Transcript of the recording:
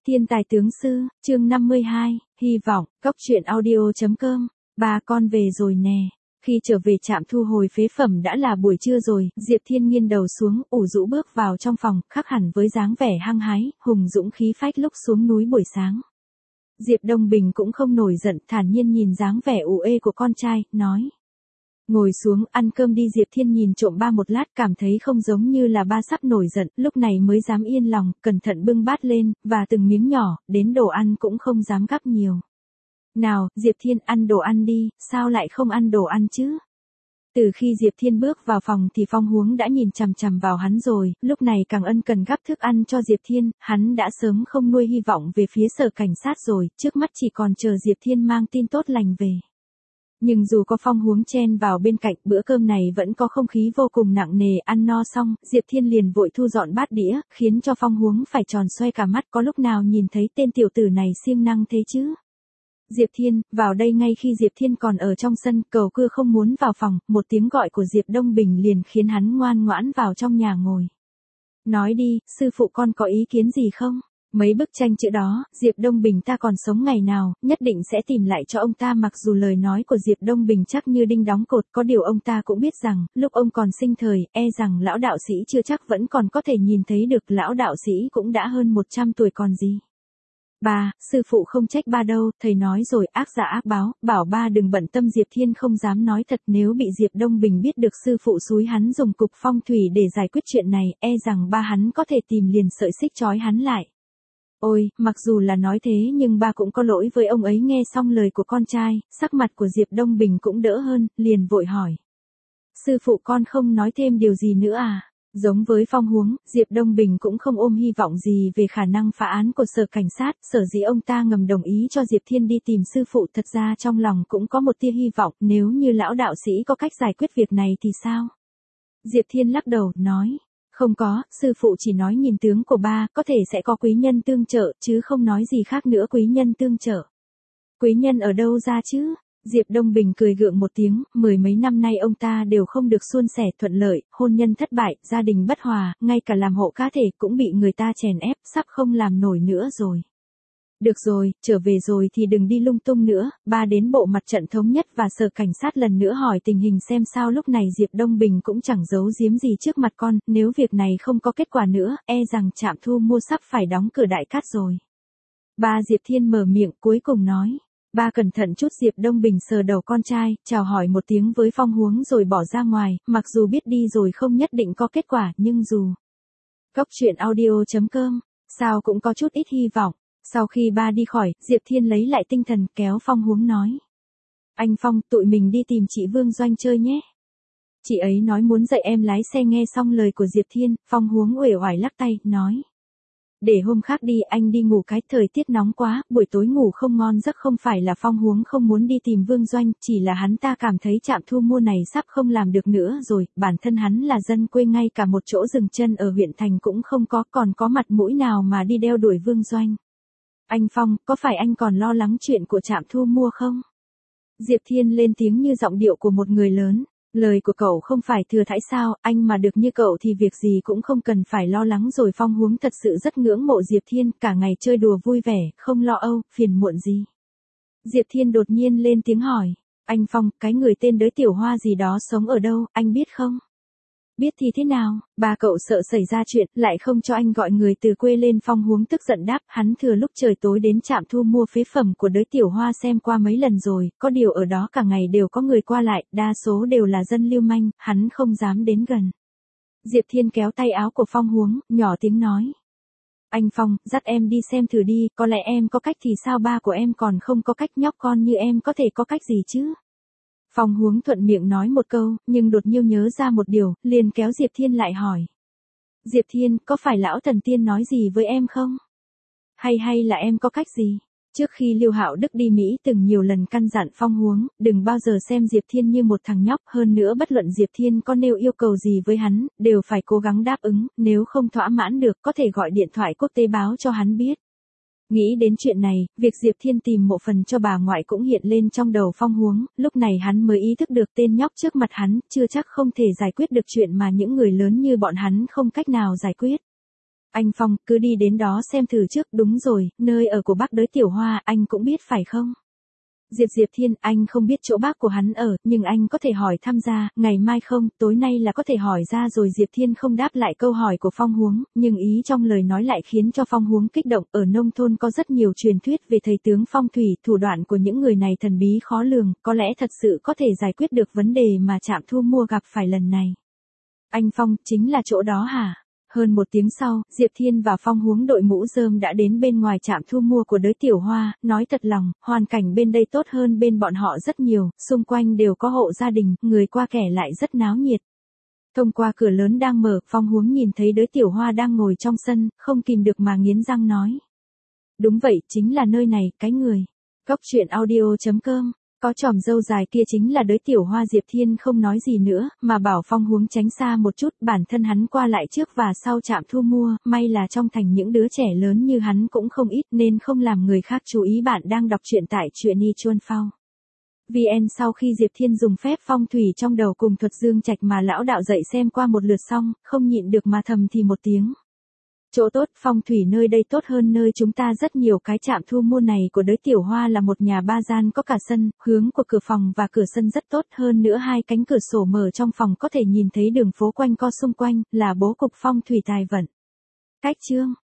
Thiên tài tướng sư, chương 52, hy vọng, cốc truyện audio.com, ba con về rồi nè. Khi trở về trạm thu hồi phế phẩm đã là buổi trưa rồi, Diệp Thiên nghiêng đầu xuống, ủ rũ bước vào trong phòng, khác hẳn với dáng vẻ hăng hái, hùng dũng khí phách lúc xuống núi buổi sáng. Diệp Đông Bình cũng không nổi giận, thản nhiên nhìn dáng vẻ ủ ê của con trai, nói. Ngồi xuống, ăn cơm đi. Diệp Thiên nhìn trộm ba một lát, cảm thấy không giống như là ba sắp nổi giận, lúc này mới dám yên lòng, cẩn thận bưng bát lên, và từng miếng nhỏ, đến đồ ăn cũng không dám gắp nhiều. Nào, Diệp Thiên ăn đồ ăn đi, sao lại không ăn đồ ăn chứ? Từ khi Diệp Thiên bước vào phòng thì Phong Huống đã nhìn chằm chằm vào hắn rồi, lúc này càng ân cần gắp thức ăn cho Diệp Thiên, hắn đã sớm không nuôi hy vọng về phía sở cảnh sát rồi, trước mắt chỉ còn chờ Diệp Thiên mang tin tốt lành về. Nhưng dù có Phong Huống chen vào bên cạnh, bữa cơm này vẫn có không khí vô cùng nặng nề. Ăn no xong, Diệp Thiên liền vội thu dọn bát đĩa, khiến cho Phong Huống phải tròn xoay cả mắt, có lúc nào nhìn thấy tên tiểu tử này siêng năng thế chứ. Diệp Thiên, vào đây. Ngay khi Diệp Thiên còn ở trong sân, cầu cưa không muốn vào phòng, một tiếng gọi của Diệp Đông Bình liền khiến hắn ngoan ngoãn vào trong nhà ngồi. Nói đi, sư phụ con có ý kiến gì không? Mấy bức tranh chữ đó, Diệp Đông Bình ta còn sống ngày nào, nhất định sẽ tìm lại cho ông ta. Mặc dù lời nói của Diệp Đông Bình chắc như đinh đóng cột, có điều ông ta cũng biết rằng, lúc ông còn sinh thời, rằng lão đạo sĩ chưa chắc vẫn còn có thể nhìn thấy được. Lão đạo sĩ cũng đã hơn 100 tuổi còn gì. Ba, sư phụ không trách ba đâu, thầy nói rồi, ác giả ác báo, bảo ba đừng bận tâm. Diệp Thiên không dám nói thật, nếu bị Diệp Đông Bình biết được sư phụ xúi hắn dùng cục phong thủy để giải quyết chuyện này, rằng ba hắn có thể tìm liền sợi xích trói hắn lại. Ôi, mặc dù là nói thế nhưng ba cũng có lỗi với ông ấy. Nghe xong lời của con trai, sắc mặt của Diệp Đông Bình cũng đỡ hơn, liền vội hỏi. Sư phụ con không nói thêm điều gì nữa à? Giống với Phong Huống, Diệp Đông Bình cũng không ôm hy vọng gì về khả năng phá án của sở cảnh sát, sở dĩ ông ta ngầm đồng ý cho Diệp Thiên đi tìm sư phụ. Thật ra trong lòng cũng có một tia hy vọng, nếu như lão đạo sĩ có cách giải quyết việc này thì sao? Diệp Thiên lắc đầu, nói. Không có, sư phụ chỉ nói nhìn tướng của ba, có thể sẽ có quý nhân tương trợ, chứ không nói gì khác nữa. Quý nhân tương trợ. Quý nhân ở đâu ra chứ? Diệp Đông Bình cười gượng một tiếng, mười mấy năm nay ông ta đều không được suôn sẻ thuận lợi, hôn nhân thất bại, gia đình bất hòa, ngay cả làm hộ cá thể cũng bị người ta chèn ép, sắp không làm nổi nữa rồi. Được rồi, trở về rồi thì đừng đi lung tung nữa. Ba đến bộ mặt trận thống nhất và sở cảnh sát lần nữa hỏi tình hình xem sao. Lúc này Diệp Đông Bình cũng chẳng giấu giếm gì trước mặt con, nếu việc này không có kết quả nữa, rằng trạm thu mua sắp phải đóng cửa đại cát rồi. Ba. Diệp Thiên mở miệng cuối cùng nói. Ba cẩn thận chút. Diệp Đông Bình sờ đầu con trai, chào hỏi một tiếng với Phong Huống rồi bỏ ra ngoài, mặc dù biết đi rồi không nhất định có kết quả, nhưng dù. Cốc truyện audio.com, sao cũng có chút ít hy vọng. Sau khi ba đi khỏi, Diệp Thiên lấy lại tinh thần, kéo Phong Huống nói. Anh Phong, tụi mình đi tìm chị Vương Doanh chơi nhé. Chị ấy nói muốn dạy em lái xe. Nghe xong lời của Diệp Thiên, Phong Huống uể oải lắc tay, nói. Để hôm khác đi, anh đi ngủ cái, thời tiết nóng quá, buổi tối ngủ không ngon giấc. Không phải là Phong Huống không muốn đi tìm Vương Doanh, chỉ là hắn ta cảm thấy trạm thu mua này sắp không làm được nữa rồi, bản thân hắn là dân quê, ngay cả một chỗ dừng chân ở huyện thành cũng không có, còn có mặt mũi nào mà đi đeo đuổi Vương Doanh. Anh Phong, có phải anh còn lo lắng chuyện của trạm thu mua không? Diệp Thiên lên tiếng như giọng điệu của một người lớn. Lời của cậu không phải thừa thãi sao, anh mà được như cậu thì việc gì cũng không cần phải lo lắng rồi. Phong Huống thật sự rất ngưỡng mộ Diệp Thiên, cả ngày chơi đùa vui vẻ, không lo âu, phiền muộn gì. Diệp Thiên đột nhiên lên tiếng hỏi. Anh Phong, cái người tên đới Tiểu Hoa gì đó sống ở đâu, anh biết không? Biết thì thế nào? Ba cậu sợ xảy ra chuyện, lại không cho anh gọi người từ quê lên. Phong Huống tức giận đáp, hắn thừa lúc trời tối đến trạm thu mua phế phẩm của đới Tiểu Hoa xem qua mấy lần rồi, có điều ở đó cả ngày đều có người qua lại, đa số đều là dân lưu manh, hắn không dám đến gần. Diệp Thiên kéo tay áo của Phong Huống, nhỏ tiếng nói. Anh Phong, dắt em đi xem thử đi, có lẽ em có cách thì sao ba của em còn không có cách, nhóc con như em có thể có cách gì chứ? Phong Huống thuận miệng nói một câu, nhưng đột nhiên nhớ ra một điều, liền kéo Diệp Thiên lại hỏi. Diệp Thiên, có phải lão thần tiên nói gì với em không? Hay là em có cách gì? Trước khi Lưu Hạo Đức đi Mỹ từng nhiều lần căn dặn Phong Huống, đừng bao giờ xem Diệp Thiên như một thằng nhóc, hơn nữa bất luận Diệp Thiên có nêu yêu cầu gì với hắn, đều phải cố gắng đáp ứng, nếu không thỏa mãn được có thể gọi điện thoại quốc tế báo cho hắn biết. Nghĩ đến chuyện này, việc Diệp Thiên tìm mộ phần cho bà ngoại cũng hiện lên trong đầu Phong Huống, lúc này hắn mới ý thức được tên nhóc trước mặt hắn, chưa chắc không thể giải quyết được chuyện mà những người lớn như bọn hắn không cách nào giải quyết. Anh Phong, cứ đi đến đó xem thử trước, đúng rồi, nơi ở của bác Đới Tiểu Hoa, anh cũng biết phải không? Diệp Thiên, anh không biết chỗ bác của hắn ở, nhưng anh có thể hỏi thăm ra, ngày mai không, tối nay là có thể hỏi ra rồi. Diệp Thiên không đáp lại câu hỏi của Phong Huống, nhưng ý trong lời nói lại khiến cho Phong Huống kích động. Ở nông thôn có rất nhiều truyền thuyết về thầy tướng phong thủy, thủ đoạn của những người này thần bí khó lường, có lẽ thật sự có thể giải quyết được vấn đề mà Trạm Thu Mua gặp phải lần này. Anh Phong, chính là chỗ đó hả? Hơn một tiếng sau, Diệp Thiên và Phong Huống đội mũ rơm đã đến bên ngoài trạm thu mua của Đới Tiểu Hoa, nói thật lòng, hoàn cảnh bên đây tốt hơn bên bọn họ rất nhiều, xung quanh đều có hộ gia đình, người qua kẻ lại rất náo nhiệt. Thông qua cửa lớn đang mở, Phong Huống nhìn thấy Đới Tiểu Hoa đang ngồi trong sân, không kìm được mà nghiến răng nói. Đúng vậy, chính là nơi này, cái người. Cốc truyện audio.com. Có chòm râu dài kia chính là Đới Tiểu Hoa. Diệp Thiên không nói gì nữa, mà bảo Phong Huống tránh xa một chút. Bản thân hắn qua lại trước và sau trạm thu mua, may là trong thành những đứa trẻ lớn như hắn cũng không ít nên không làm người khác chú ý. Bạn đang đọc truyện tại truyện.i.chuan.phao. VN. Sau khi Diệp Thiên dùng phép phong thủy trong đầu cùng thuật dương trạch mà lão đạo dạy xem qua một lượt xong, không nhịn được mà thầm thì một tiếng. Chỗ tốt, phong thủy nơi đây tốt hơn nơi chúng ta rất nhiều. Cái trạm thu mua này của Đới Tiểu Hoa là một nhà ba gian có cả sân, hướng của cửa phòng và cửa sân rất tốt, hơn nữa hai cánh cửa sổ mở trong phòng có thể nhìn thấy đường phố quanh co xung quanh, là bố cục phong thủy tài vận. Cách chương